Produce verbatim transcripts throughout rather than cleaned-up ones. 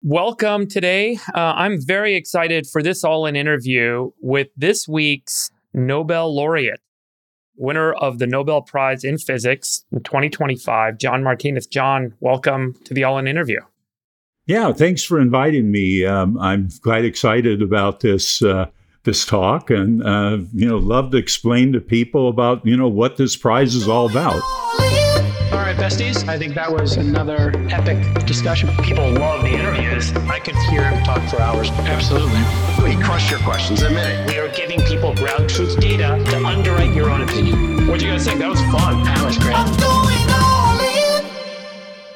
welcome today. Uh, I'm very excited for this all-in interview with this week's Nobel laureate, winner of the Nobel Prize in Physics in twenty twenty-five, John Martinez. John, welcome to the all-in interview. Yeah, thanks for inviting me. Um, I'm quite excited about this uh, this talk, and uh, you know, love to explain to people about you know what this prize is all about. All right, besties. I think that was another epic discussion. People love the interviews. I could hear him talk for hours. Absolutely. We crushed your questions. Admit it. We are giving people ground truth data to underwrite your own opinion. What'd you guys think? That was fun. That was great. I'm going all in.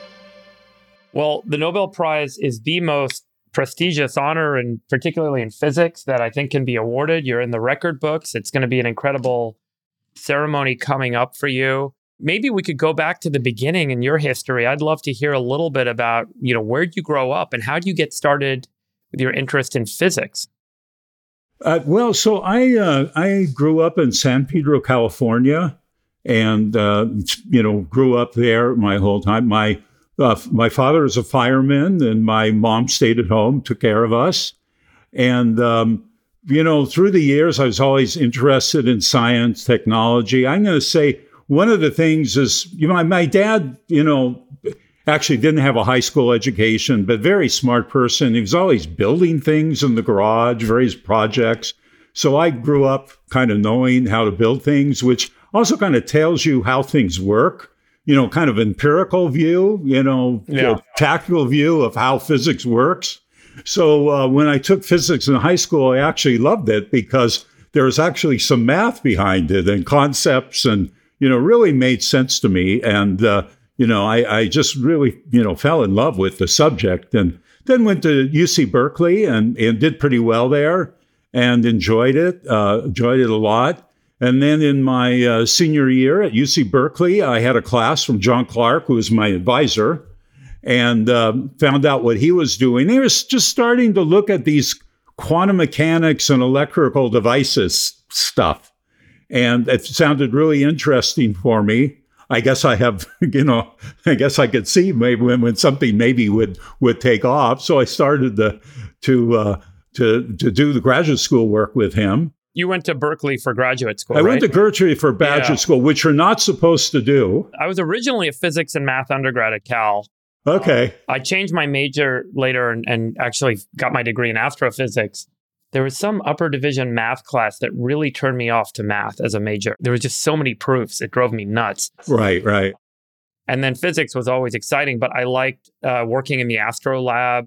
Well, the Nobel Prize is the most prestigious honor, and particularly in physics, that I think can be awarded. You're in the record books. It's going to be an incredible ceremony coming up for you. Maybe we could go back to the beginning in your history. I'd love to hear a little bit about, you know, where'd you grow up and how did you get started with your interest in physics? Uh, well, so I uh, I grew up in San Pedro, California, and uh, you know grew up there my whole time. My uh, my father is a fireman, and my mom stayed at home, took care of us, and um, you know through the years I was always interested in science, technology. I'm going to say. One of the things is, you know, my dad, you know, actually didn't have a high school education, but very smart person. He was always building things in the garage, various projects. So I grew up kind of knowing how to build things, which also kind of tells you how things work, you know, kind of empirical view, you know, yeah. you know tactical view of how physics works. So uh, when I took physics in high school, I actually loved it because there was actually some math behind it and concepts and you know, really made sense to me. And, uh, you know, I, I just really, you know, fell in love with the subject and then went to U C Berkeley and, and did pretty well there and enjoyed it, uh, enjoyed it a lot. And then in my uh, senior year at U C Berkeley, I had a class from John Clark, who was my advisor, and uh, found out what he was doing. He was just starting to look at these quantum mechanics and electrical devices stuff. And it sounded really interesting for me. I guess I have, you know, I guess I could see maybe when, when something maybe would would take off. So I started to to uh, to to do the graduate school work with him. You went to Berkeley for graduate school, I right? went to Berkeley for graduate yeah. school, which you're not supposed to do. I was originally a physics and math undergrad at Cal. Okay. Uh, I changed my major later and, and actually got my degree in astrophysics. There was some upper division math class that really turned me off to math as a major. There was just so many proofs. It drove me nuts. Right, right. And then physics was always exciting, but I liked uh, working in the Astro Lab.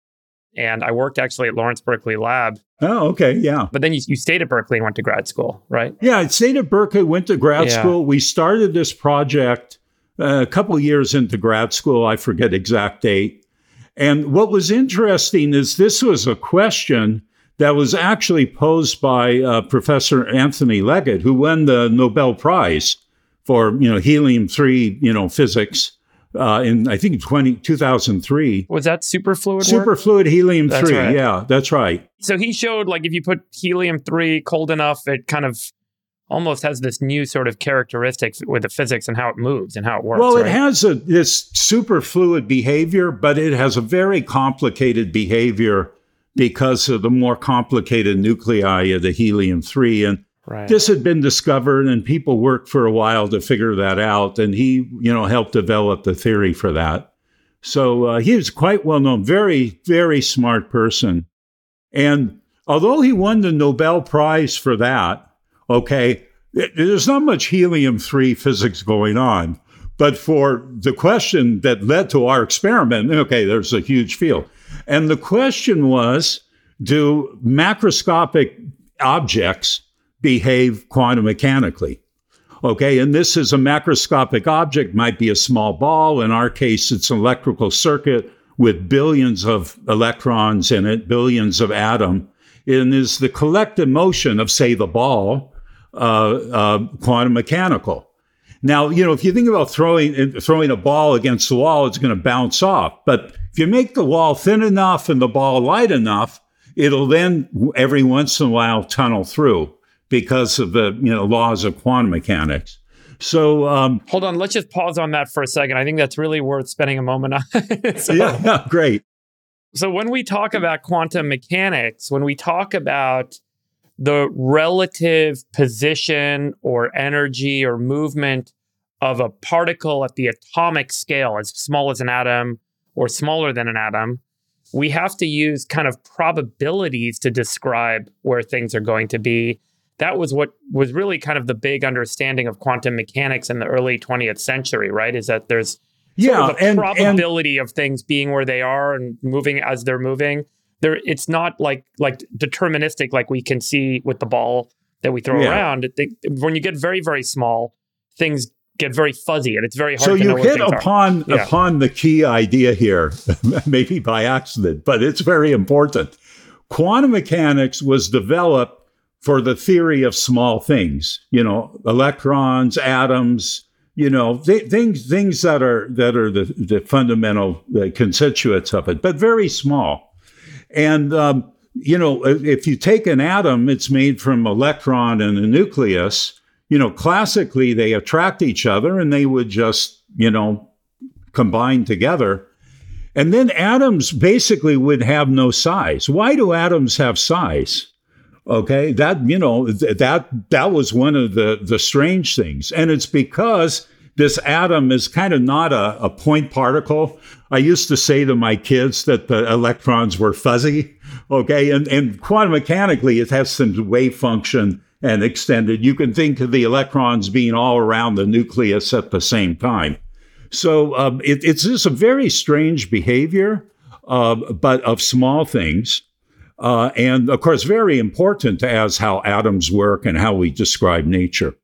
And I worked actually at Lawrence Berkeley Lab. Oh, okay, yeah. But then you, you stayed at Berkeley and went to grad school, right? Yeah, I stayed at Berkeley, went to grad yeah. school. We started this project uh, a couple of years into grad school. I forget exact date. And what was interesting is this was a question that was actually posed by uh, Professor Anthony Leggett, who won the Nobel Prize for, you know, helium three, you know, physics uh, in, I think, two thousand three. Was that superfluid Superfluid helium three, right. yeah, that's right. So he showed, like, if you put helium three cold enough, it kind of almost has this new sort of characteristics with the physics and how it moves and how it works. Well, it right? has a, this superfluid behavior, but it has a very complicated behavior because of the more complicated nuclei of the helium three. And right. this had been discovered and people worked for a while to figure that out. And he, you know, helped develop the theory for that. So uh, he was quite well known, very, very smart person. And although he won the Nobel Prize for that, okay, there's not much helium three physics going on. But for the question that led to our experiment, okay, there's a huge field. And the question was, do macroscopic objects behave quantum mechanically? Okay, and this is a macroscopic object, might be a small ball. In our case, it's an electrical circuit with billions of electrons in it, billions of atoms. And is the collective motion of, say, the ball, uh, uh, quantum mechanical? Now, you know, if you think about throwing throwing a ball against the wall, it's going to bounce off. But if you make the wall thin enough and the ball light enough, it'll then every once in a while tunnel through because of the, you know, laws of quantum mechanics. So um, hold on, let's just pause on that for a second. I think that's really worth spending a moment on. so, yeah, yeah, great. So when we talk about quantum mechanics, when we talk about the relative position or energy or movement of a particle at the atomic scale, as small as an atom or smaller than an atom, we have to use kind of probabilities to describe where things are going to be. That was what was really kind of the big understanding of quantum mechanics in the early twentieth century, right? Is that there's yeah, sort of a and, probability and, of things being where they are and moving as they're moving. There, it's not like like deterministic like we can see with the ball that we throw yeah. around. It, when you get very, very small, things get very fuzzy and it's very hard so to know you hit where things upon are. Yeah. upon the key idea here, maybe by accident, but it's very important. Quantum mechanics was developed for the theory of small things, you know, electrons, atoms, you know, th- things things that are that are the, the fundamental uh, constituents of it, but very small. And um, you know, if you take an atom, it's made from electron and a nucleus. You know, classically, they attract each other and they would just, you know, combine together. And then atoms basically would have no size. Why do atoms have size? Okay, that, you know, th- that that was one of the, the strange things. And it's because this atom is kind of not a, a point particle. I used to say to my kids that the electrons were fuzzy. Okay, and, and quantum mechanically, it has some wave function and extended. You can think of the electrons being all around the nucleus at the same time. So um, it, it's just a very strange behavior, uh, but of small things. Uh, and of course, very important as how atoms work and how we describe nature.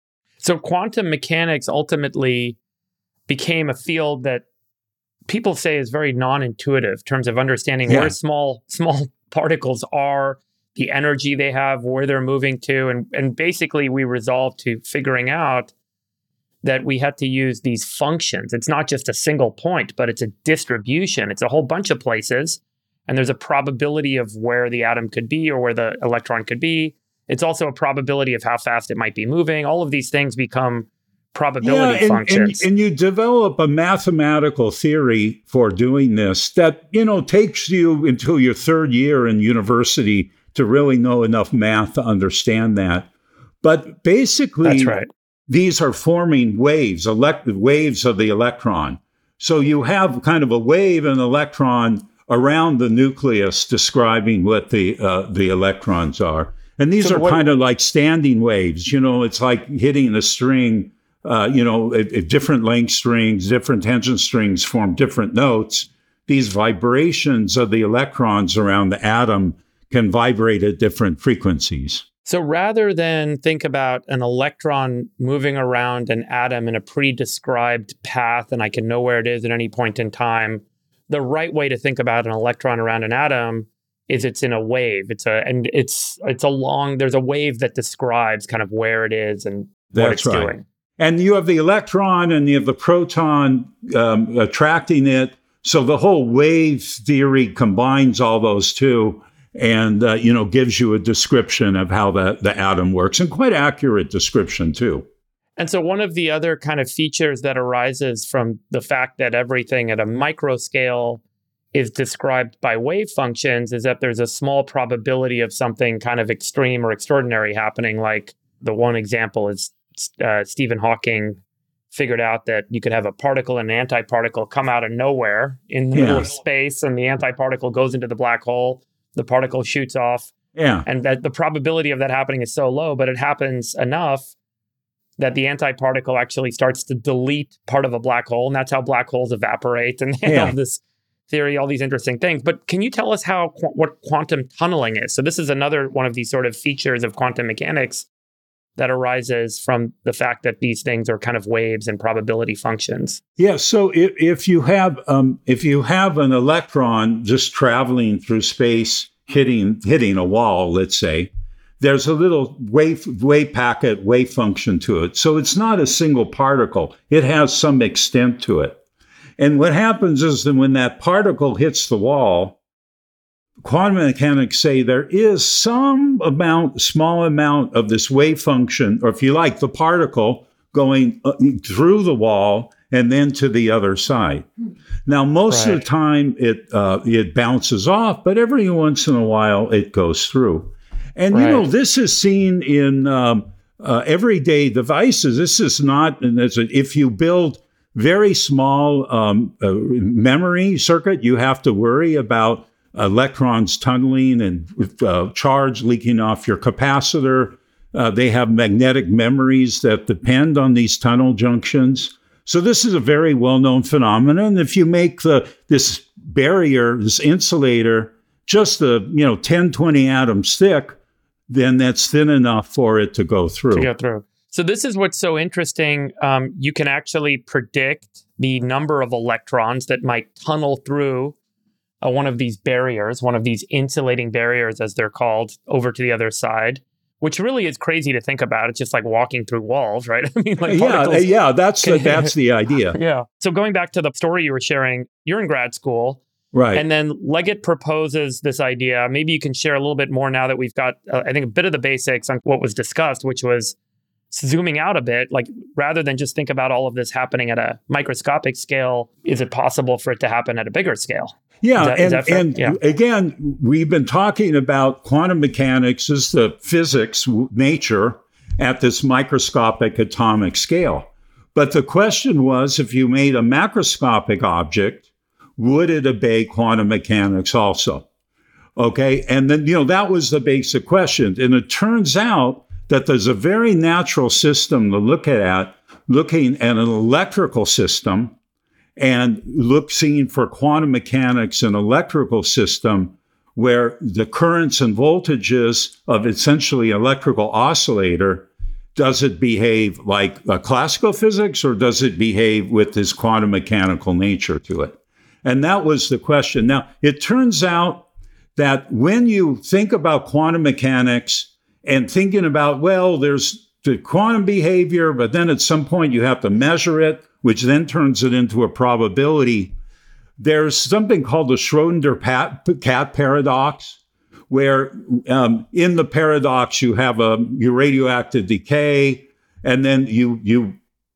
So quantum mechanics ultimately became a field that people say is very non-intuitive in terms of understanding yeah. where small small particles are, the energy they have, where they're moving to. And, and basically, we resolved to figuring out that we had to use these functions. It's not just a single point, but it's a distribution. It's a whole bunch of places. And there's a probability of where the atom could be or where the electron could be. It's also a probability of how fast it might be moving. All of these things become probability yeah, and, functions. And, and you develop a mathematical theory for doing this that, you know, takes you until your third year in university to really know enough math to understand that. But basically, That's right. these are forming waves, elect- waves of the electron. So you have kind of a wave and electron around the nucleus describing what the uh, the electrons are. And these So are what- kind of like standing waves. You know, it's like hitting a string, uh, you know, at, at different length strings, different tension strings form different notes. These vibrations of the electrons around the atom can vibrate at different frequencies. So rather than think about an electron moving around an atom in a pre-described path, and I can know where it is at any point in time, the right way to think about an electron around an atom is it's in a wave. It's a and it's it's a long. There's a wave that describes kind of where it is and what That's it's right. doing. And you have the electron and you have the proton um, attracting it. So the whole wave theory combines all those two, and uh, you know gives you a description of how the the atom works, and quite accurate description too. And so one of the other kind of features that arises from the fact that everything at a micro scale is described by wave functions is that there's a small probability of something kind of extreme or extraordinary happening. Like the one example is uh, Stephen Hawking figured out that you could have a particle and an antiparticle come out of nowhere in the Yeah. middle of space, and the antiparticle goes into the black hole. The particle shoots off. Yeah. And that the probability of that happening is so low, but it happens enough that the antiparticle actually starts to delete part of a black hole. And that's how black holes evaporate. And they Yeah. have this theory, all these interesting things. But can you tell us how qu- what quantum tunneling is? So this is another one of these sort of features of quantum mechanics that arises from the fact that these things are kind of waves and probability functions. Yeah. So if, if you have um, if you have an electron just traveling through space, hitting hitting a wall, let's say, there's a little wave wave packet, wave function to it. So it's not a single particle. It has some extent to it. And what happens is that when that particle hits the wall, quantum mechanics say there is some amount, small amount of this wave function, or if you like, the particle going through the wall and then to the other side. Now, most Right. of the time it uh, it bounces off, but every once in a while it goes through. And, you know, Right. this is seen in um, uh, everyday devices. This is not, and it's a, if you build very small um, uh, memory circuit, you have to worry about electrons tunneling and uh, charge leaking off your capacitor. Uh, they have magnetic memories that depend on these tunnel junctions. So this is a very well-known phenomenon. If you make the this barrier, this insulator, just a you know ten, twenty atoms thick, then that's thin enough for it to go through. To go through. So this is what's so interesting. Um, you can actually predict the number of electrons that might tunnel through uh, one of these barriers, one of these insulating barriers, as they're called, over to the other side, which really is crazy to think about. It's just like walking through walls, right? I mean, like yeah, particles. yeah, that's the, can- that's the idea, Yeah. So going back to the story you were sharing, you're in grad school. right? And then Leggett proposes this idea. Maybe you can share a little bit more now that we've got, uh, I think, a bit of the basics on what was discussed, which was zooming out a bit, like rather than just think about all of this happening at a microscopic scale, is it possible for it to happen at a bigger scale? Yeah, Is that- is and, that fair? and Yeah. again, we've been talking about quantum mechanics as the physics w- nature at this microscopic atomic scale. But the question was, if you made a macroscopic object, would it obey quantum mechanics also? Okay, and then, you know, that was the basic question. And it turns out that there's a very natural system to look at, looking at an electrical system and look seeing for quantum mechanics and electrical system where the currents and voltages of essentially electrical oscillator, does it behave like uh, classical physics or does it behave with this quantum mechanical nature to it? And that was the question. Now, it turns out that when you think about quantum mechanics and thinking about, well, there's the quantum behavior, but then at some point you have to measure it, which then turns it into a probability. There's something called the Schrödinger cat paradox, where um, in the paradox you have a your radioactive decay, and then you you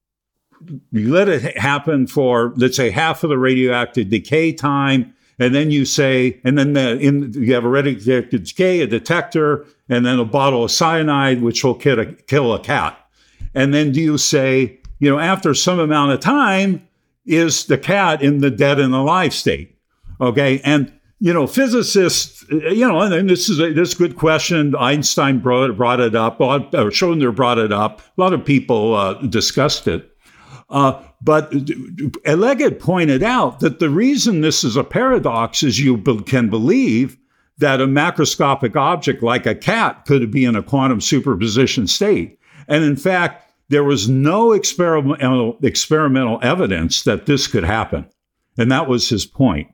you let it happen for, let's say, half of the radioactive decay time, and then you say, and then the, in you have a radioactive decay, a detector, and then a bottle of cyanide, which will kill a, kill a cat. And then do you say, you know, after some amount of time, is the cat in the dead and alive state? Okay. And, you know, physicists, you know, and this is a, this is a good question. Einstein brought, brought it up, or Schrödinger brought it up. A lot of people uh, discussed it. Uh, but Leggett pointed out that the reason this is a paradox is you be- can believe that a macroscopic object like a cat could be in a quantum superposition state. And in fact, there was no experimental, experimental evidence that this could happen. And that was his point.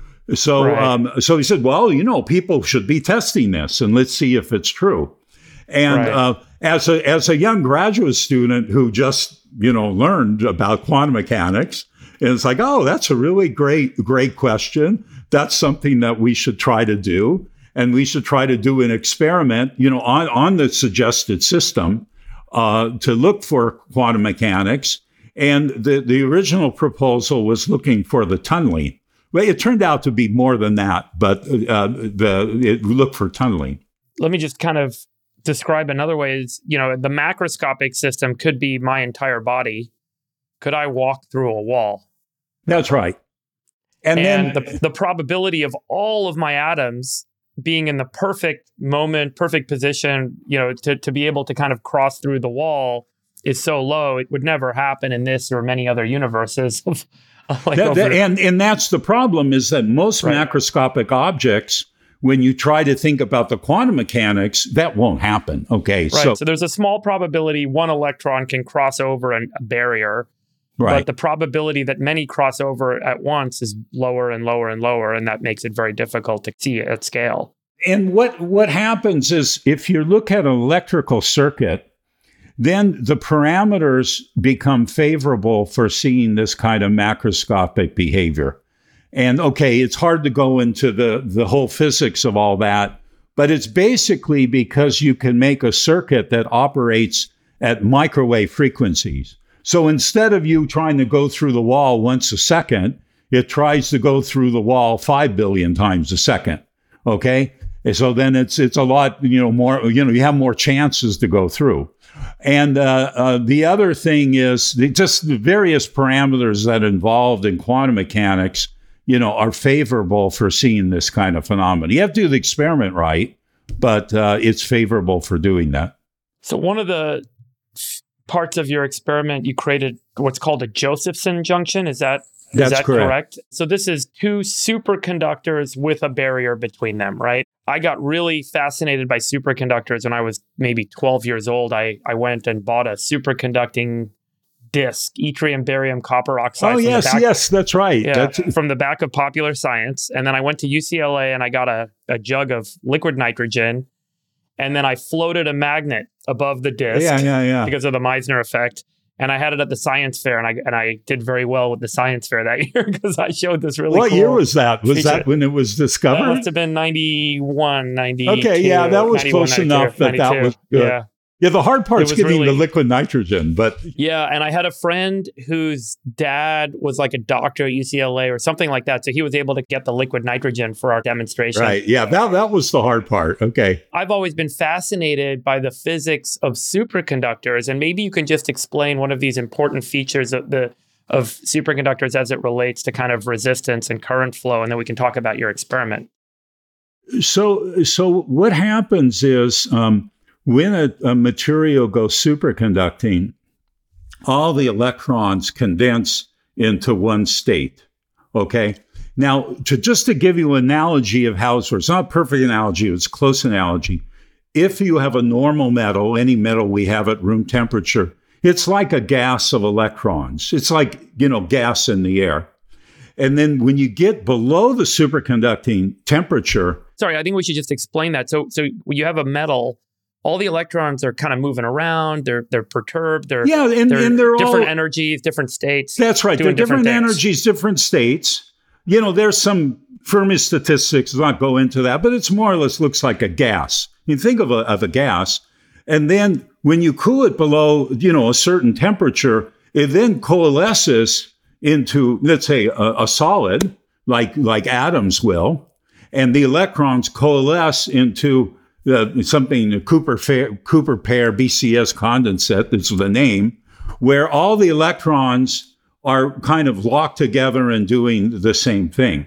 So, Right. um, so he said, well, you know, people should be testing this and let's see if it's true. And Right. uh, as a as a young graduate student who just, you know, learned about quantum mechanics, and it's like, oh, that's a really great, great question. That's something that we should try to do. And we should try to do an experiment, you know, on, on the suggested system uh, to look for quantum mechanics. And the, the original proposal was looking for the tunneling. Well, it turned out to be more than that, but uh, the it looked for tunneling. Let me just kind of describe another way is, you know, the macroscopic system could be my entire body. Could I walk through a wall? That's right. And, And, then the, the probability of all of my atoms being in the perfect moment, perfect position, you know, to, to be able to kind of cross through the wall is so low, it would never happen in this or many other universes. Of, like that, over- that- and, and that's the problem is that most Right. macroscopic objects, when you try to think about the quantum mechanics, that won't happen. Okay. right. So, So, there's a small probability one electron can cross over an, a barrier. right. But the probability that many cross over at once is lower and lower and lower, and that makes it very difficult to see at scale. And what, what happens is if you look at an electrical circuit, then the parameters become favorable for seeing this kind of macroscopic behavior. And okay, it's hard to go into the, the whole physics of all that, but it's basically because you can make a circuit that operates at microwave frequencies. So instead of you trying to go through the wall once a second, it tries to go through the wall five billion times a second. Okay. And so then it's, it's a lot, you know, more, you know, you have more chances to go through. And uh, uh, the other thing is the, just the various parameters that are involved in quantum mechanics, you know, are favorable for seeing this kind of phenomenon. You have to do the experiment right, but uh, it's favorable for doing that. So one of the parts of your experiment, you created what's called a Josephson junction. Is that is That's that correct. correct? So this is two superconductors with a barrier between them, right? I got really fascinated by superconductors when I was maybe twelve years old. I, I went and bought a superconducting disc, yttrium, barium, copper oxide. Oh, from the yes, back- yes, that's right. Yeah, That's, from the back of Popular Science. And then I went to U C L A and I got a, a jug of liquid nitrogen. And then I floated a magnet above the disc yeah, yeah, yeah. because of the Meissner effect. And I had it at the science fair, and I and I did very well with the science fair that year because I showed this really What cool year was that? Was feature. that when it was That discovered? must have been ninety-one, ninety-two. Okay, yeah, that was ninety-one, close enough that that ninety-two. was good. Yeah. Yeah, the hard part's was getting really- the liquid nitrogen, but Yeah, and I had a friend whose dad was like a doctor at U C L A or something like that. So he was able to get the liquid nitrogen for our demonstration. right, yeah, that that was the hard part. Okay. I've always been fascinated by the physics of superconductors, and maybe you can just explain one of these important features of the of superconductors as it relates to kind of resistance and current flow, and then we can talk about your experiment. So, so what happens is um, when a, a material goes superconducting, all the electrons condense into one state. Okay. Now, to just to give you an analogy of how it works, it's not a perfect analogy, it's a close analogy. If you have a normal metal, any metal we have at room temperature, it's like a gas of electrons. It's like, you know, gas in the air. And then when you get below the superconducting temperature, Sorry, I think we should just explain that. So, so when you have a metal, all the electrons are kind of moving around. They're they're perturbed. They're yeah, and they're, and they're different all energies, different states. That's right. They're doing different, different things. energies, different states. You know, there's some Fermi statistics. I'll not go into that, but it's more or less looks like a gas. You think of a of a gas, and then when you cool it below, you know, a certain temperature, it then coalesces into, let's say, a, a solid, like like atoms will, and the electrons coalesce into uh, something a Cooper fa- Cooper pair B C S condensate. That's the name, where all the electrons are kind of locked together and doing the same thing.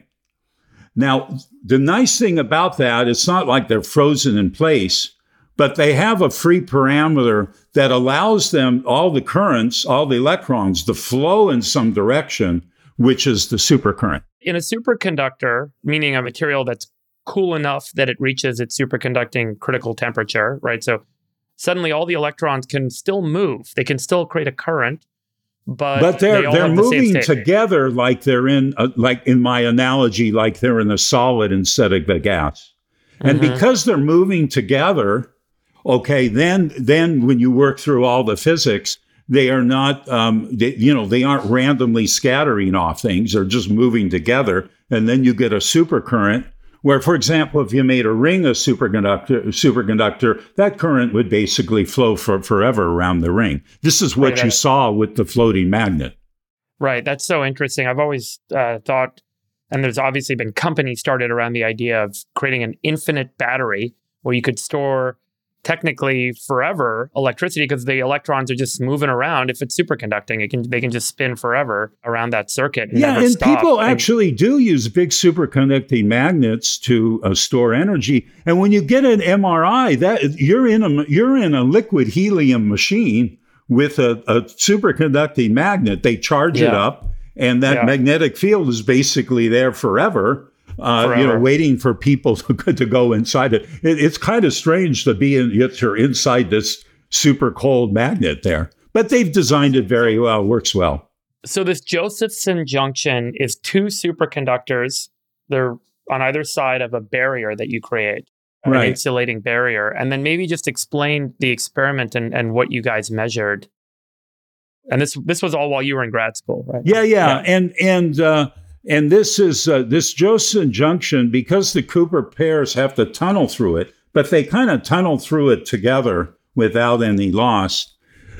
Now, the nice thing about that, it's not like they're frozen in place, but they have a free parameter that allows them, all the currents, all the electrons, to flow in some direction, which is the supercurrent. In a superconductor, meaning a material that's cool enough that it reaches its superconducting critical temperature, right? So suddenly all the electrons can still move. They can still create a current, but But they're they all they're have the same moving state. together like they're in, a, like in my analogy, like they're in a solid instead of the gas. And Mhm. because they're moving together, okay, then then when you work through all the physics, they are not, um, they, you know, they aren't randomly scattering off things. They're just moving together, and then you get a supercurrent. Where, for example, if you made a ring of superconductor, superconductor, that current would basically flow for forever around the ring. This is what Right, you right. saw with the floating magnet. Right. That's so interesting. I've always uh, thought, and there's obviously been companies started around the idea of creating an infinite battery where you could store technically forever electricity because the electrons are just moving around. If it's superconducting, it can they can just spin forever around that circuit. And Yeah, never and stop. people And- actually do use big superconducting magnets to uh, store energy. And when you get an M R I, that you're in a you're in a liquid helium machine with a, a superconducting magnet. They charge it Yeah. up, and that Yeah. magnetic field is basically there forever. Uh, you know, Forever. waiting for people to, to go inside it. it. It's kind of strange to be in, yet you're inside this super cold magnet there. But they've designed it very well, works well. So this Josephson junction is two superconductors. They're on either side of a barrier that you create, an Right. insulating barrier. And then maybe just explain the experiment and, and what you guys measured. And this this was all while you were in grad school, right? Yeah, yeah, Yeah. and and uh, and this is uh, this Josephson junction, because the Cooper pairs have to tunnel through it, but they kind of tunnel through it together without any loss.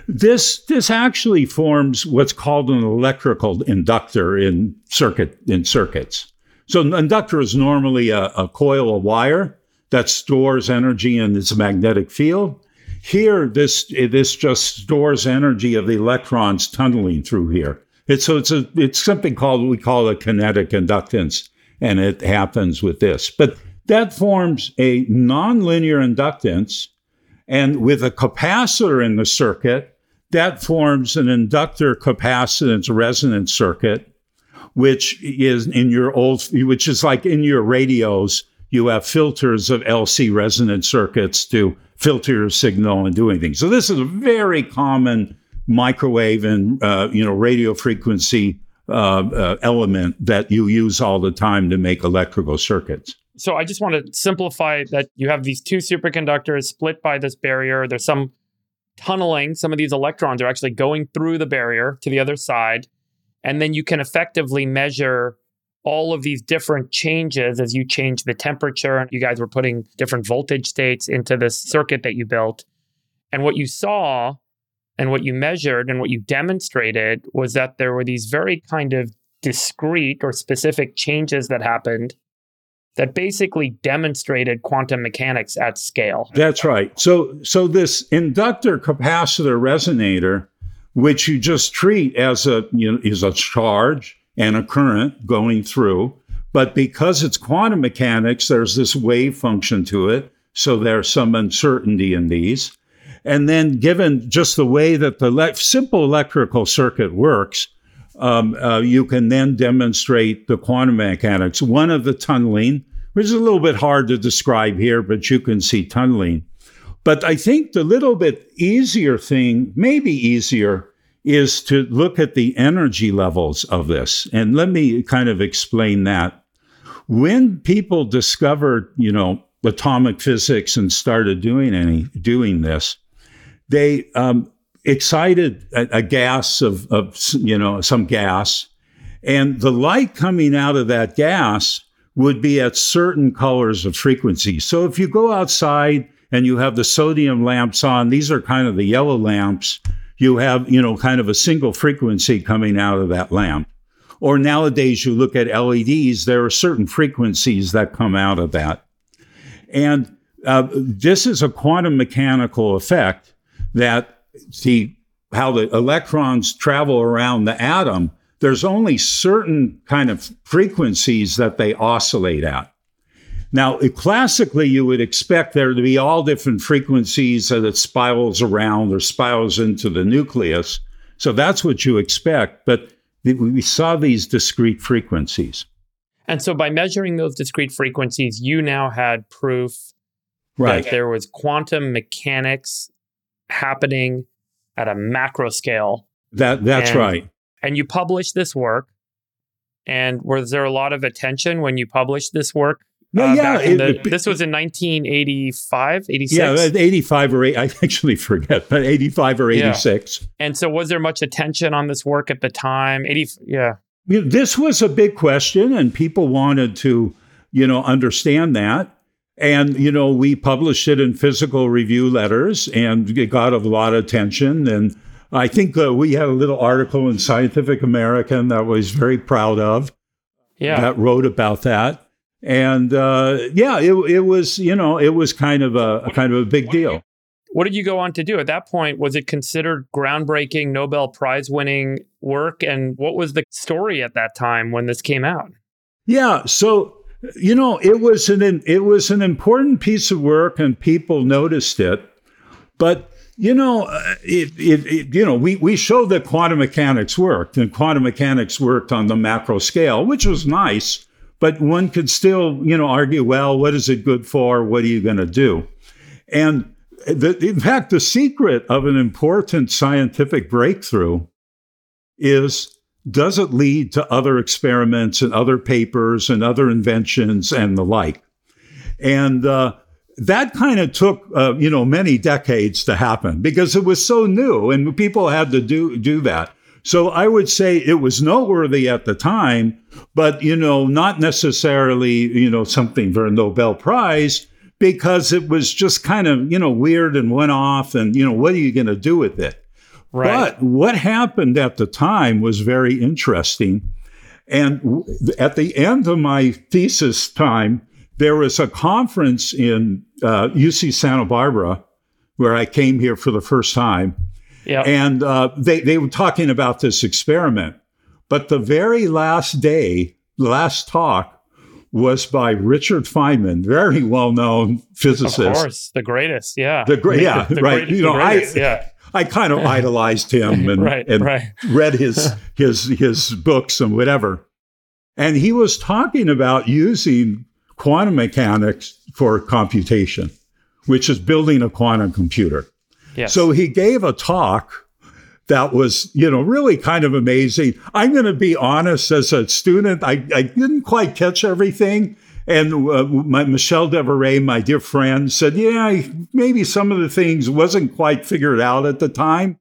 This this actually forms what's called an electrical inductor in circuit in circuits. So an inductor is normally a, a coil of wire that stores energy in its magnetic field. Here, this this just stores energy of the electrons tunneling through here. It's so it's a it's something called we call a kinetic inductance, and it happens with this. But that forms a nonlinear inductance, and with a capacitor in the circuit, that forms an inductor capacitance resonance circuit, which is in your old, which is like in your radios, you have filters of L C resonance circuits to filter your signal and do anything. So this is a very common microwave and uh, you know radio frequency uh, uh, element that you use all the time to make electrical circuits. So I just want to simplify that you have these two superconductors split by this barrier. There's some tunneling. Some of these electrons are actually going through the barrier to the other side. And then you can effectively measure all of these different changes as you change the temperature. You guys were putting different voltage states into this circuit that you built. And what you saw and what you measured and what you demonstrated was that there were these very kind of discrete or specific changes that happened that basically demonstrated quantum mechanics at scale. That's right. So, so this inductor capacitor resonator, which you just treat as a, you know, is a charge and a current going through, but because it's quantum mechanics, there's this wave function to it. So there's some uncertainty in these. And then given just the way that the le- simple electrical circuit works, Um, uh, you can then demonstrate the quantum mechanics. One of the tunneling, which is a little bit hard to describe here, but you can see tunneling. But I think the little bit easier thing, maybe easier, is to look at the energy levels of this. And let me kind of explain that. When people discovered, you know, atomic physics and started doing any doing this, they um, excited a, a gas of, of, you know, some gas, and the light coming out of that gas would be at certain colors of frequency. So if you go outside and you have the sodium lamps on, these are kind of the yellow lamps, you have, you know, kind of a single frequency coming out of that lamp. Or nowadays you look at L E Ds, there are certain frequencies that come out of that. And uh, this is a quantum mechanical effect that the how the electrons travel around the atom, there's only certain kind of frequencies that they oscillate at. Now, it, classically, you would expect there to be all different frequencies that it spirals around or spirals into the nucleus. So that's what you expect. But th- we saw these discrete frequencies. And so by measuring those discrete frequencies, you now had proof Right. that there was quantum mechanics happening at a macro scale. That That's and, right. And you published this work. And was there a lot of attention when you published this work? No, uh, yeah. back in It, the, it, this was in nineteen eighty-five, eighty-six? Yeah, eighty-five or eight. I actually forget, but eighty-five or eighty-six. Yeah. And so was there much attention on this work at the time? eighty, yeah. You know, this was a big question, and people wanted to, you know, understand that. And, you know, we published it in Physical Review Letters, and it got a lot of attention. And I think uh, we had a little article in Scientific American that I was very proud of. Yeah. That wrote about that. And uh, yeah, it, it was, you know, it was kind of a, a kind of a big deal. What did you go on to do at that point? Was it considered groundbreaking, Nobel Prize winning work? And what was the story at that time when this came out? Yeah, so you know, it was an it was an important piece of work, and people noticed it. But you know, it, it, it you know we we showed that quantum mechanics worked, and quantum mechanics worked on the macro scale, which was nice. But one could still, you know, argue, well, what is it good for? What are you going to do? And the, in fact, the secret of an important scientific breakthrough is, does it lead to other experiments and other papers and other inventions and the like? And uh, that kind of took, uh, you know, many decades to happen because it was so new and people had to do do that. So I would say it was noteworthy at the time, but, you know, not necessarily, you know, something for a Nobel Prize, because it was just kind of, you know, weird and went off and, you know, what are you going to do with it? Right. But what happened at the time was very interesting. And w- at the end of my thesis time, there was a conference in uh, U C Santa Barbara where I came here for the first time. Yeah. And uh, they, they were talking about this experiment. But the very last day, the last talk, was by Richard Feynman, very well-known physicist. Of course, the greatest, yeah. The great, yeah, the, the right. Greatest, you know, greatest, I, yeah. I kind of idolized him and, right, and right. read his his his books and whatever. And he was talking about using quantum mechanics for computation, which is building a quantum computer. Yes. So he gave a talk that was, you know, really kind of amazing. I'm going to be honest, as a student, I, I didn't quite catch everything. And uh, my, Michel Devoret, my dear friend, said, yeah, maybe some of the things wasn't quite figured out at the time.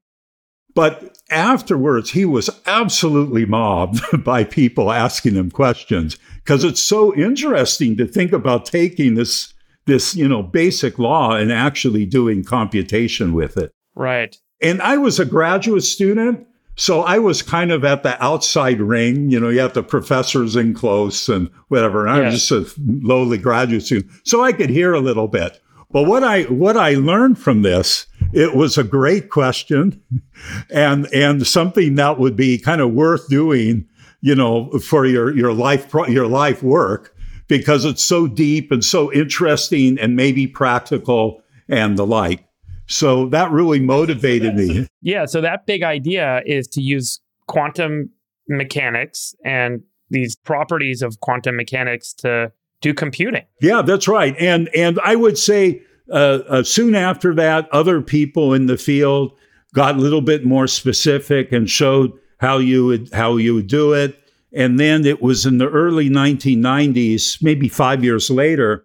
But afterwards, he was absolutely mobbed by people asking him questions, because it's so interesting to think about taking this, this, you know, basic law and actually doing computation with it. Right. And I was a graduate student, so I was kind of at the outside ring. You know, you have the professors in close and whatever. And I was Yes. just a lowly graduate student, so I could hear a little bit. But what I what I learned from this, it was a great question, and and something that would be kind of worth doing, you know, for your your life pro- your life work, because it's so deep and so interesting and maybe practical and the like. So that really motivated me. Yeah. So that big idea is to use quantum mechanics and these properties of quantum mechanics to do computing. Yeah, that's right. And and I would say uh, uh, soon after that, other people in the field got a little bit more specific and showed how you would how you would do it. And then it was in the early nineteen nineties, maybe five years later,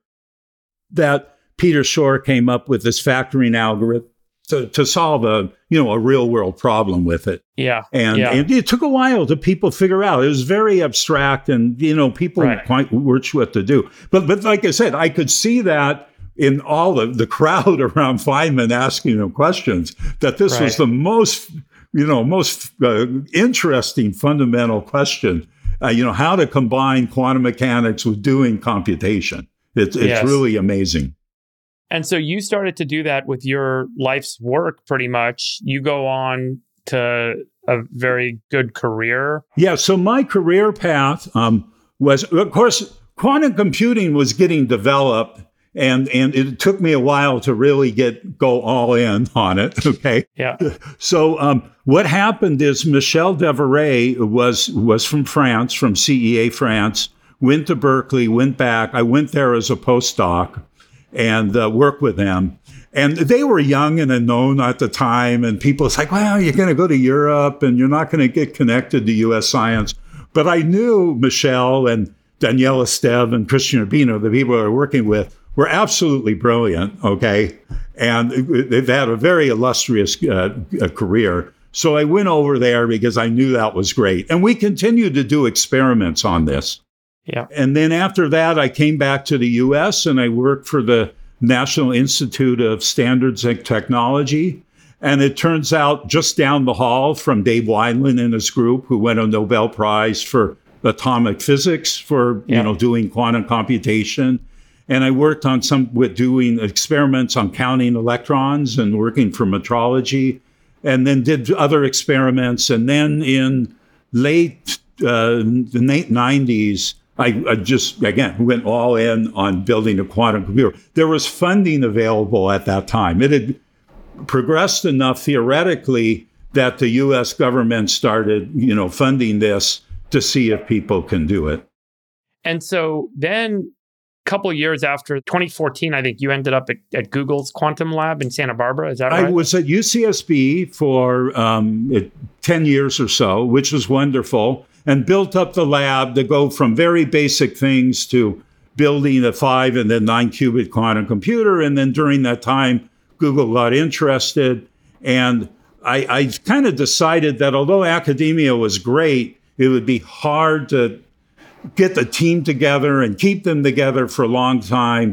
that Peter Shor came up with this factoring algorithm to, to solve a, you know, a real world problem with it. Yeah. And, yeah. and it took a while to people figure out. It was very abstract, and, you know, people Right. quite weren't sure what to do. But, but like I said, I could see that in all of the crowd around Feynman asking him questions, that this Right. was the most, you know, most uh, interesting fundamental question, uh, you know, how to combine quantum mechanics with doing computation. It's, it's Yes. really amazing. And so you started to do that with your life's work, pretty much. You go on to a very good career. Yeah, so my career path um, was, of course, quantum computing was getting developed, and and it took me a while to really get go all in on it. Okay, Yeah. so um, what happened is Michel Devoret was was from France, from C E A France, went to Berkeley, went back. I went there as a postdoc and uh, worked with them. And they were young and unknown at the time. And people was like, well, you're going to go to Europe and you're not going to get connected to U S science. But I knew Michel and Danielle Esteve and Christian Urbino, the people I were working with, were absolutely brilliant, okay? And they've had a very illustrious uh, career. So I went over there because I knew that was great. And we continued to do experiments on this. Yeah. And then after that, I came back to the U S and I worked for the National Institute of Standards and Technology. And it turns out just down the hall from Dave Wineland and his group, who won a Nobel Prize for atomic physics for, Yeah. you know, doing quantum computation. And I worked on some with doing experiments on counting electrons and working for metrology, and then did other experiments. And then in late uh, the late nineties, I, I just, again, went all in on building a quantum computer. There was funding available at that time. It had progressed enough theoretically that the U S government started, you know, funding this to see if people can do it. And so then a couple of years after twenty fourteen, I think you ended up at, at Google's Quantum Lab in Santa Barbara. Is that right? I was at U C S B for um, it, ten years or so, which was wonderful, and built up the lab to go from very basic things to building a five and then nine qubit quantum computer. And then during that time, Google got interested. And I, I kind of decided that although academia was great, it would be hard to get the team together and keep them together for a long time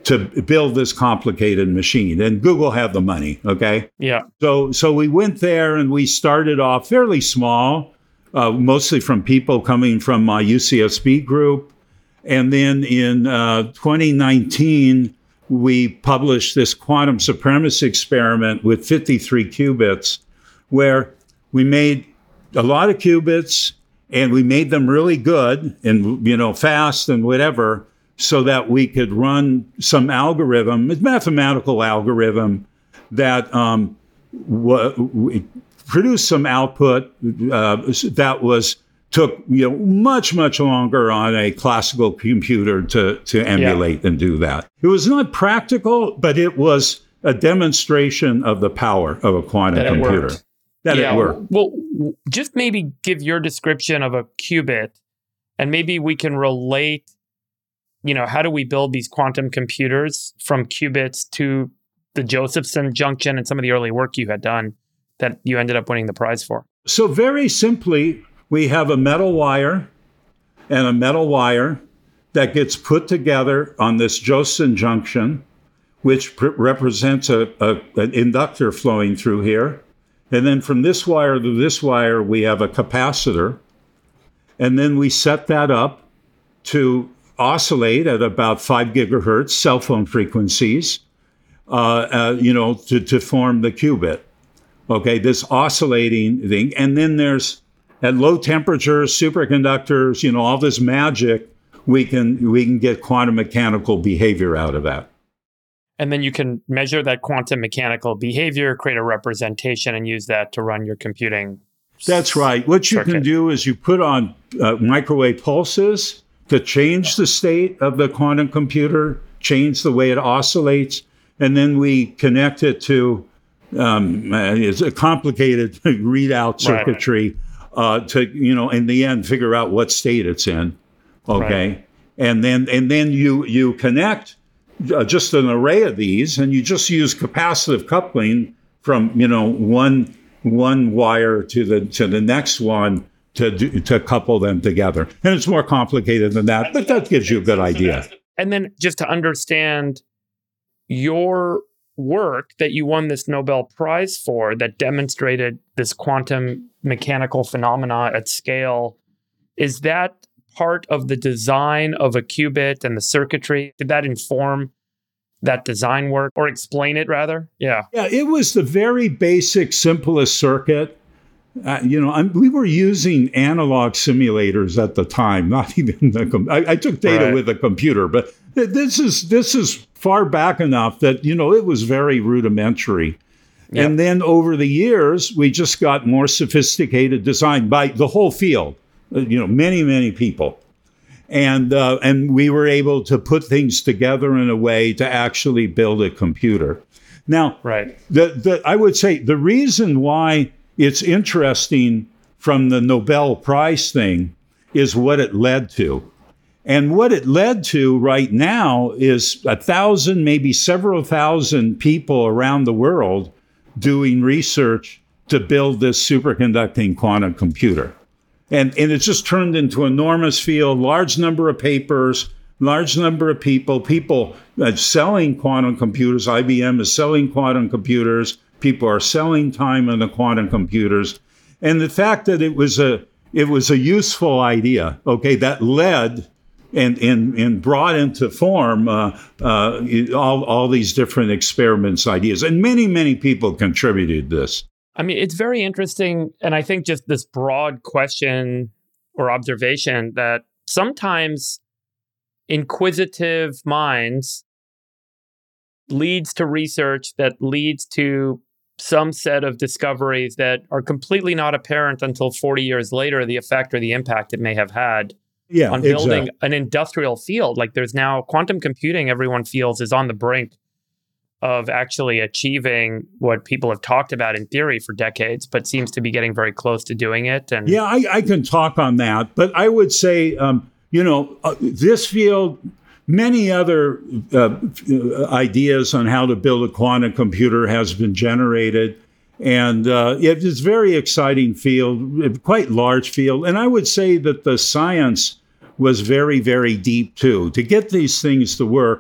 to build this complicated machine. And Google had the money, okay? Yeah. So so we went there and we started off fairly small, uh, mostly from people coming from my U C S B group. And then in uh, twenty nineteen, we published this quantum supremacy experiment with fifty-three qubits, where we made a lot of qubits and we made them really good and, you know, fast and whatever, so that we could run some algorithm, a mathematical algorithm that um, w- produced some output uh, that was took you know much much longer on a classical computer to to emulate yeah. and do that. It was not practical, but it was a demonstration of the power of a quantum that computer. Worked. That yeah, it worked. Well, just maybe give your description of a qubit, and maybe we can relate. You know, how do we build these quantum computers from qubits to the Josephson junction and some of the early work you had done that you ended up winning the prize for? So very simply, we have a metal wire and a metal wire that gets put together on this Josephson junction, which pr- represents a, a, an inductor flowing through here. And then from this wire to this wire, we have a capacitor. And then we set that up to oscillate at about five gigahertz cell phone frequencies, uh, uh, you know, to, to form the qubit. Okay, this oscillating thing. And then there's, at low temperatures, superconductors, you know, all this magic, we can we can get quantum mechanical behavior out of that. And then you can measure that quantum mechanical behavior, create a representation, and use that to run your computing. That's right. What you circuit. can do is you put on uh, microwave pulses to change the state of the quantum computer, change the way it oscillates, and then we connect it to um, it's a complicated readout circuitry right. uh, to, you know, in the end, figure out what state it's in. Okay, right. and then and then you you connect uh, just an array of these, and you just use capacitive coupling from you know one one wire to the to the next one. To, do, to couple them together. And it's more complicated than that, but that gives you a good idea. And then just to understand your work that you won this Nobel Prize for that demonstrated this quantum mechanical phenomena at scale, is that part of the design of a qubit and the circuitry? Did that inform that design work or explain it rather? Yeah. Yeah, it was the very basic, simplest circuit. Uh, you know, I'm, we were using analog simulators at the time, not even the. Com- I, I took data right. with a computer, but th- this is this is far back enough that you know it was very rudimentary. Yep. And then over the years, we just got more sophisticated design by the whole field. Uh, you know, many many people, and uh, and we were able to put things together in a way to actually build a computer. Now, right. the the I would say the reason why it's interesting from the Nobel Prize thing is what it led to. And what it led to right now is a thousand, maybe several thousand people around the world doing research to build this superconducting quantum computer. And, and it's just turned into an enormous field, large number of papers, large number of people, people uh, selling quantum computers. I B M is selling quantum computers. People are selling time on the quantum computers. And the fact that it was a it was a useful idea, okay, that led and and, and brought into form uh, uh, all, all these different experiments, ideas. And many, many people contributed this. I mean, it's very interesting. And I think just this broad question or observation that sometimes inquisitive minds leads to research that leads to some set of discoveries that are completely not apparent until forty years later, the effect or the impact it may have had yeah, on building exactly. an industrial field. Like there's now quantum computing, everyone feels is on the brink of actually achieving what people have talked about in theory for decades, but seems to be getting very close to doing it. And yeah, I, I can talk on that, but I would say, um, you know, uh, this field, many other uh, ideas on how to build a quantum computer has been generated. And uh, it's a very exciting field, quite large field. And I would say that the science was very, very deep too. To get these things to work,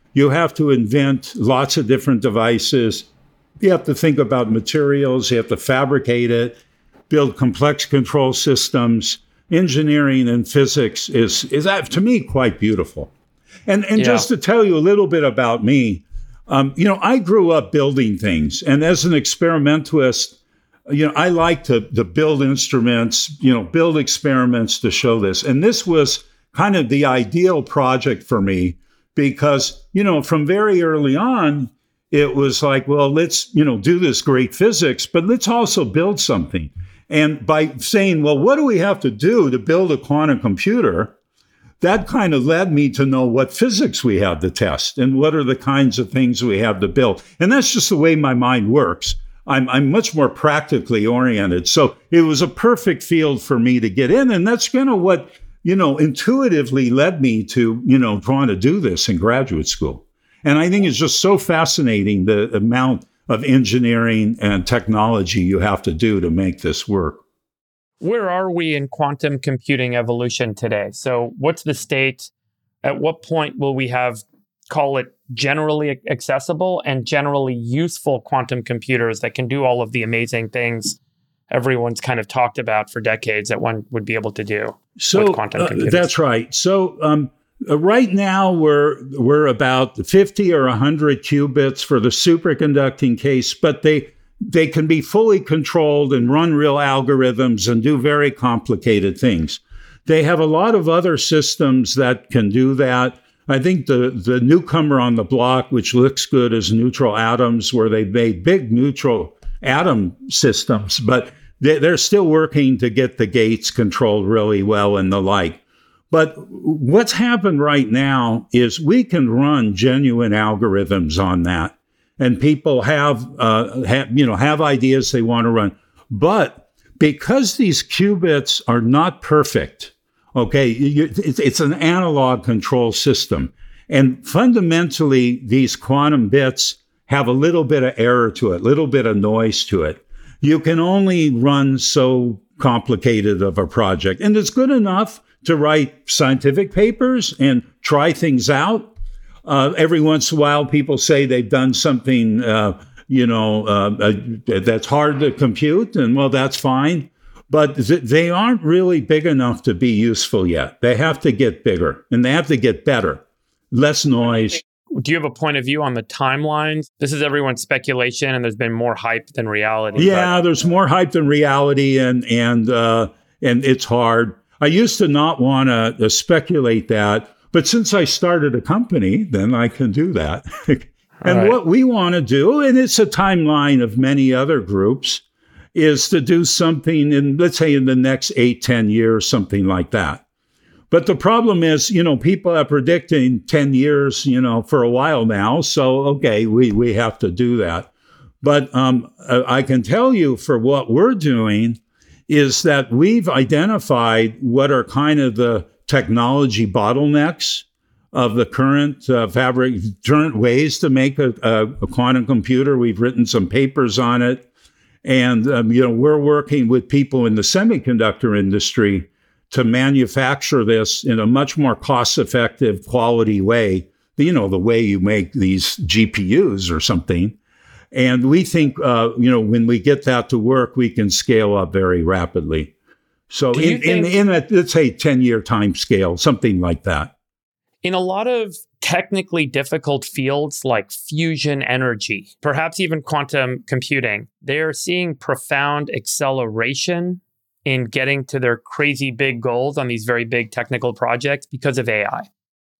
You have to invent lots of different devices. You have to think about materials. You have to fabricate it, build complex control systems. Engineering and physics is, is to me, quite beautiful. And, and yeah. just to tell you a little bit about me, um, you know, I grew up building things. And as an experimentalist, you know, I like to, to build instruments, you know, build experiments to show this. And this was kind of the ideal project for me because, you know, from very early on, it was like, well, let's, you know, do this great physics, but let's also build something. And by saying, well, what do we have to do to build a quantum computer? That kind of led me to know what physics we have to test and what are the kinds of things we have to build. And that's just the way my mind works. I'm, I'm much more practically oriented. So it was a perfect field for me to get in. And that's kind of what, you know, intuitively led me to, you know, trying to do this in graduate school. And I think it's just so fascinating, the amount of engineering and technology you have to do to make this work. Where are we in quantum computing evolution today? So what's the state? At what point will we have, call it generally accessible and generally useful quantum computers that can do all of the amazing things everyone's kind of talked about for decades that one would be able to do so, with quantum computers? Uh, that's right. So um, uh, right now we're we're about fifty or one hundred qubits for the superconducting case, but they They can be fully controlled and run real algorithms and do very complicated things. They have a lot of other systems that can do that. I think the, the newcomer on the block, which looks good, is neutral atoms, where they've made big neutral atom systems, but they, they're still working to get the gates controlled really well and the like. But what's happened right now is we can run genuine algorithms on that. And people have, uh, have, you know, have ideas they want to run. But because these qubits are not perfect, okay, you, it's, it's an analog control system. And fundamentally, these quantum bits have a little bit of error to it, a little bit of noise to it. You can only run so complicated of a project. And it's good enough to write scientific papers and try things out. Uh, every once in a while, people say they've done something, uh, you know, uh, uh, that's hard to compute, and well, that's fine. But th- they aren't really big enough to be useful yet. They have to get bigger, and they have to get better, less noise. Do you have a point of view on the timelines? This is everyone's speculation, and there's been more hype than reality. Yeah, but- there's more hype than reality, and and uh, and it's hard. I used to not want to uh, speculate that. But since I started a company, then I can do that. And right. What we want to do, and it's a timeline of many other groups, is to do something in, let's say, in the next eight, ten years, something like that. But the problem is, you know, people are predicting ten years, you know, for a while now. So, okay, we, we have to do that. But um, I can tell you for what we're doing is that we've identified what are kind of the technology bottlenecks of the current uh, fabric, current ways to make a, a, a quantum computer. We've written some papers on it. And, um, you know, we're working with people in the semiconductor industry to manufacture this in a much more cost-effective, quality way, you know, the way you make these G P Us or something. And we think, uh, you know, when we get that to work, we can scale up very rapidly. So in, in, in a, let's say, ten-year time scale, something like that. In a lot of technically difficult fields like fusion energy, perhaps even quantum computing, they're seeing profound acceleration in getting to their crazy big goals on these very big technical projects because of A I.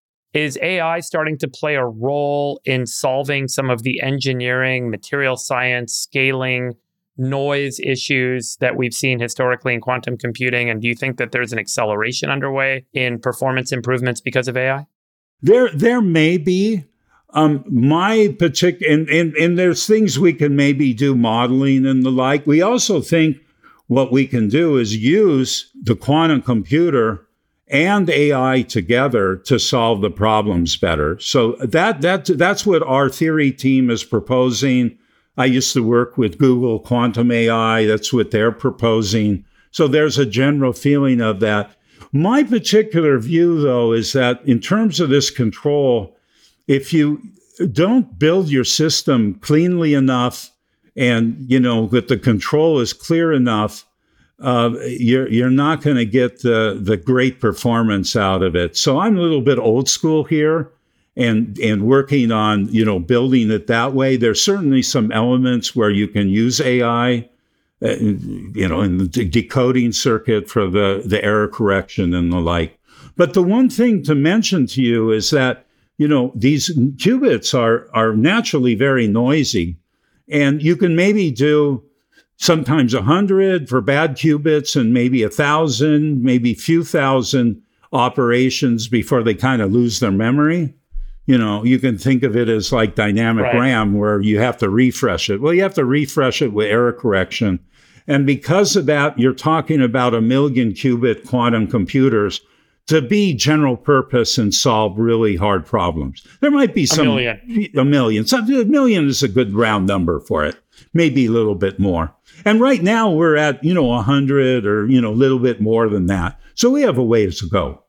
Is A I starting to play a role in solving some of the engineering, material science, scaling, noise issues that we've seen historically in quantum computing? And do you think that there's an acceleration underway in performance improvements because of A I? There, there may be. Um, my particular, and, and, and there's things we can maybe do modeling and the like. We also think what we can do is use the quantum computer and A I together to solve the problems better. So that that that's what our theory team is proposing. I used to work with Google Quantum A I. That's what they're proposing. So there's a general feeling of that. My particular view, though, is that in terms of this control, if you don't build your system cleanly enough and, you know, that the control is clear enough, uh, you're you're not going to get the, the great performance out of it. So I'm a little bit old school here and, and working on, you know, building it that way. There's certainly some elements where you can use A I, uh, you know, in the de- decoding circuit for the, the error correction and the like. But the one thing to mention to you is that, you know, these qubits are are naturally very noisy, and you can maybe do sometimes a hundred for bad qubits and maybe a thousand, maybe a few thousand operations before they kind of lose their memory. You know, you can think of it as like dynamic Right. RAM where you have to refresh it. Well, you have to refresh it with error correction. And because of that, you're talking about a million qubit quantum computers to be general purpose and solve really hard problems. There might be some... A million. A million. So a million is a good round number for it. Maybe a little bit more. And right now we're at, you know, one hundred or, you know, a little bit more than that. So we have a ways to go.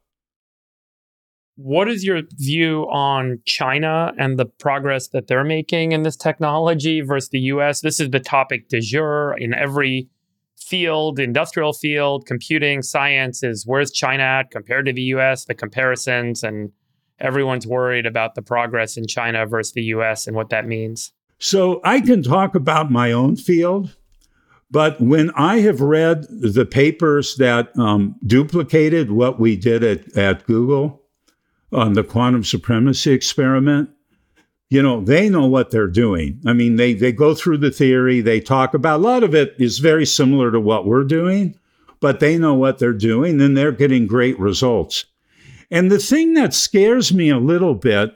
What is your view on China and the progress that they're making in this technology versus the U S? This is the topic du jour in every field, industrial field, computing, science is where's China at compared to the U S, the comparisons, and everyone's worried about the progress in China versus the U S and what that means. So I can talk about my own field, but when I have read the papers that um, duplicated what we did at, at Google on the quantum supremacy experiment, you know, they know what they're doing. I mean, they they go through the theory, they talk about, a lot of it is very similar to what we're doing, but they know what they're doing and they're getting great results. And the thing that scares me a little bit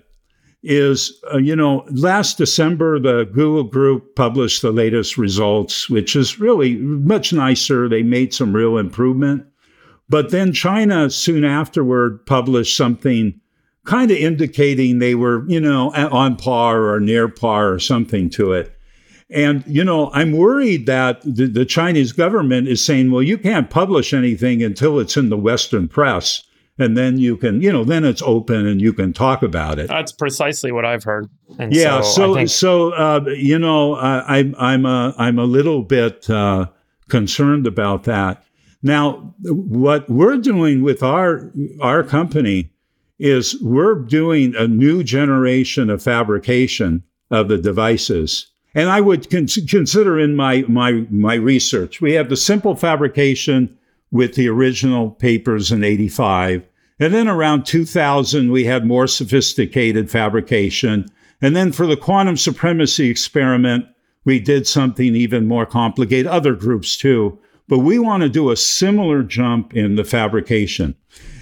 is, uh, you know, last December, the Google group published the latest results, which is really much nicer. They made some real improvement. But then China soon afterward published something kind of indicating they were, you know, on par or near par or something to it. And, you know, I'm worried that the, the Chinese government is saying, well, you can't publish anything until it's in the Western press. And then you can, you know, then it's open and you can talk about it. That's precisely what I've heard. And yeah. so, So, I think- so uh, you know, uh, I'm I'm a I'm a little bit uh, concerned about that. Now, what we're doing with our our company is we're doing a new generation of fabrication of the devices. And I would con- consider in my my my research, we have the simple fabrication with the original papers in eighty-five. And then around two thousand, we had more sophisticated fabrication. And then for the quantum supremacy experiment, we did something even more complicated, other groups too. But we want to do a similar jump in the fabrication.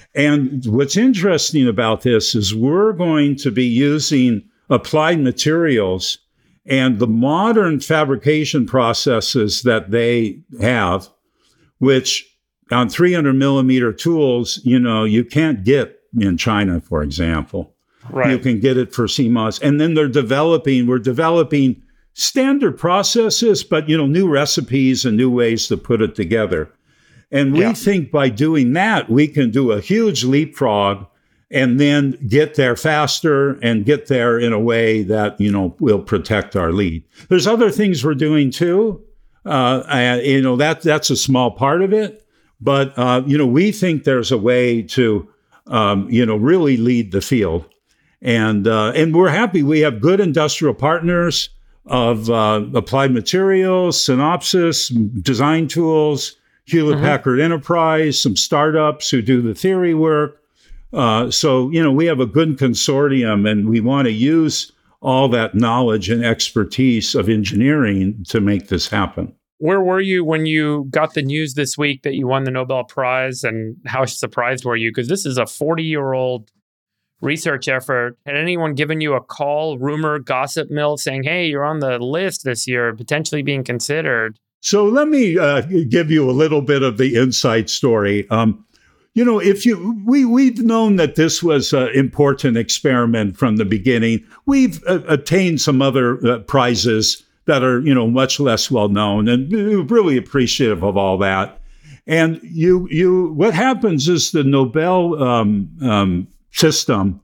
And what's interesting about this is we're going to be using applied materials and the modern fabrication processes that they have, which on three hundred millimeter tools, you know, you can't get in China, for example. Right. You can get it for C MOS. And then they're developing, we're developing standard processes, but, you know, new recipes and new ways to put it together. And we Yeah. think by doing that, we can do a huge leapfrog and then get there faster and get there in a way that, you know, will protect our lead. There's other things we're doing too. Uh, and, you know, that that's a small part of it. But, uh, you know, we think there's a way to, um, you know, really lead the field. And uh, and we're happy. We have good industrial partners of uh, Applied Materials, Synopsys, Design Tools, Hewlett-Packard mm-hmm. Enterprise, some startups who do the theory work. Uh, so, you know, we have a good consortium, and we want to use all that knowledge and expertise of engineering to make this happen. Where were you when you got the news this week that you won the Nobel Prize, and how surprised were you? Because this is a forty-year-old research effort. Had anyone given you a call, rumor, gossip mill saying, hey, you're on the list this year, potentially being considered? So let me uh, give you a little bit of the inside story. Um, you know, if you we we've known that this was an important experiment from the beginning. We've uh, attained some other uh, prizes that are, you know, much less well known, and we're really appreciative of all that. And you you what happens is the Nobel um, um, system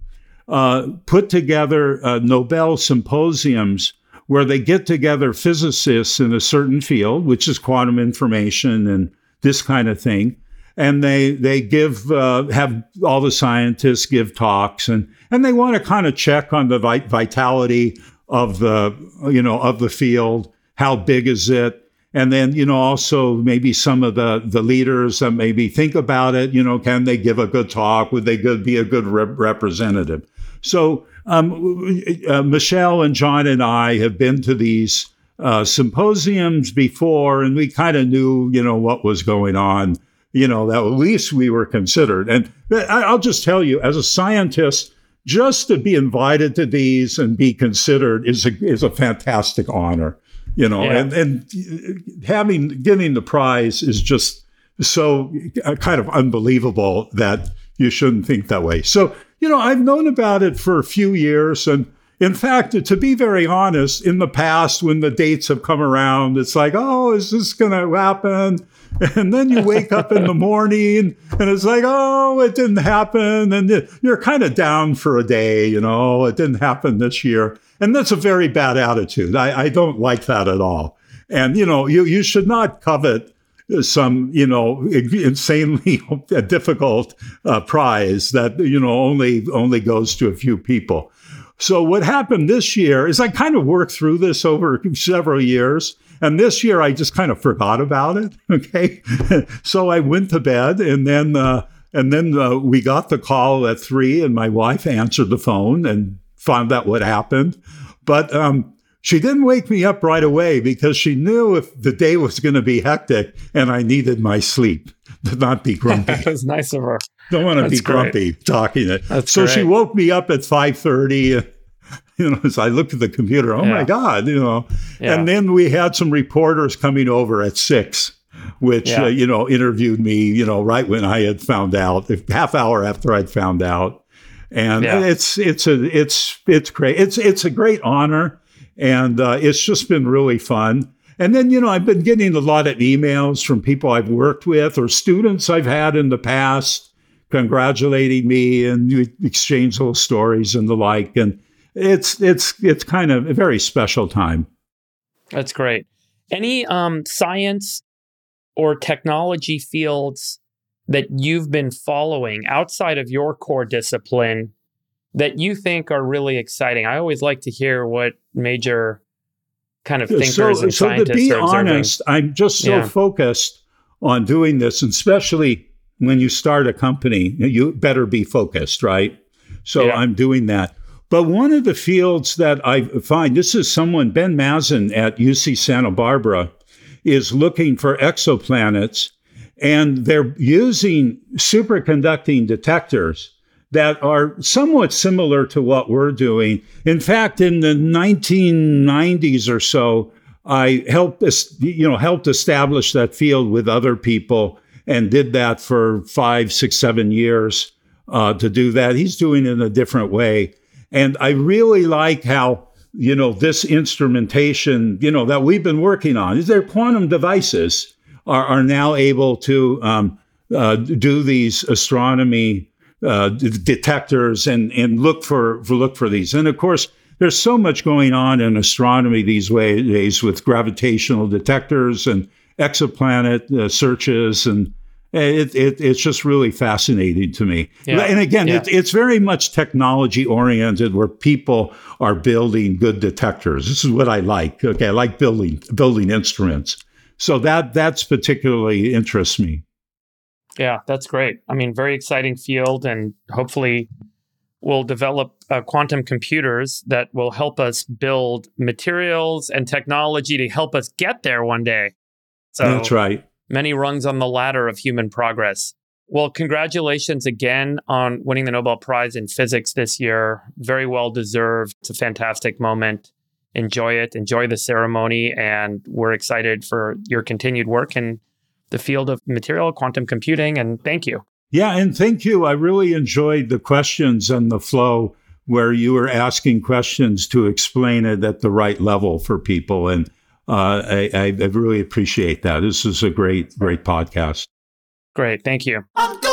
uh, put together uh, Nobel symposiums where they get together physicists in a certain field, which is quantum information and this kind of thing. And they they give uh, have all the scientists give talks, and and they want to kind of check on the vit- vitality of the you know of the field. How big is it? And then you know also maybe some of the the leaders that maybe think about it. You know, can they give a good talk? Would they good, be a good rep- representative? So um, uh, Michelle and John and I have been to these uh, symposiums before, and we kind of knew you know what was going on. You know, that at least we were considered. And I'll just tell you, as a scientist, just to be invited to these and be considered is a, is a fantastic honor, you know, yeah. and, and having, getting the prize is just so kind of unbelievable that you shouldn't think that way. So, you know, I've known about it for a few years. And in fact, to be very honest, in the past, when the dates have come around, it's like, oh, is this going to happen? And then you wake up in the morning and it's like, oh, it didn't happen. And you're kind of down for a day, you know, it didn't happen this year. And that's a very bad attitude. I, I don't like that at all. And, you know, you, you should not covet some, you know, insanely difficult uh, prize that, you know, only only goes to a few people. So what happened this year is I kind of worked through this over several years. And this year, I just kind of forgot about it. Okay, so I went to bed, and then uh, and then uh, we got the call at three, and my wife answered the phone and found out what happened. But um, she didn't wake me up right away because she knew if the day was going to be hectic, and I needed my sleep to not be grumpy. That was nice of her. Don't want to That's be grumpy great. talking it. That's so great. She woke me up at five thirty. You know, as I looked at the computer, oh yeah. my God, you know. Yeah. And then we had some reporters coming over at six, which, yeah. uh, you know, interviewed me, you know, right when I had found out, half hour after I'd found out. And yeah. it's, it's a, it's, it's great. It's, it's a great honor. And uh, it's just been really fun. And then, you know, I've been getting a lot of emails from people I've worked with or students I've had in the past congratulating me, and you exchange little stories and the like. And It's it's it's kind of a very special time. That's great. Any um, science or technology fields that you've been following outside of your core discipline that you think are really exciting? I always like to hear what major kind of thinkers so, and so scientists to be are observing. honest, I'm just so yeah. focused on doing this, and especially when you start a company, you better be focused, right? So yeah. I'm doing that. But one of the fields that I find, this is someone, Ben Mazin at U C Santa Barbara, is looking for exoplanets, and they're using superconducting detectors that are somewhat similar to what we're doing. In fact, in the nineteen nineties or so, I helped, you know, helped establish that field with other people and did that for five, six, seven years uh, to do that. He's doing it in a different way. And I really like how, you know, this instrumentation, you know, that we've been working on, is their quantum devices are, are now able to um, uh, do these astronomy uh, d- detectors and, and look for, for look for these. And of course, there's so much going on in astronomy these days with gravitational detectors and exoplanet uh, searches, and It, it, it's just really fascinating to me. Yeah. And again, yeah. it, it's very much technology oriented, where people are building good detectors. This is what I like. Okay, I like building building instruments. So that that's particularly interests me. Yeah, that's great. I mean, very exciting field, and hopefully we'll develop uh, quantum computers that will help us build materials and technology to help us get there one day. So that's right. Many rungs on the ladder of human progress. Well, congratulations again on winning the Nobel Prize in Physics this year. Very well deserved. It's a fantastic moment. Enjoy it. Enjoy the ceremony. And we're excited for your continued work in the field of material quantum computing. And thank you. Yeah, and thank you. I really enjoyed the questions and the flow where you were asking questions to explain it at the right level for people. And Uh, I, I really appreciate that. This is a great, great podcast. Great. Thank you.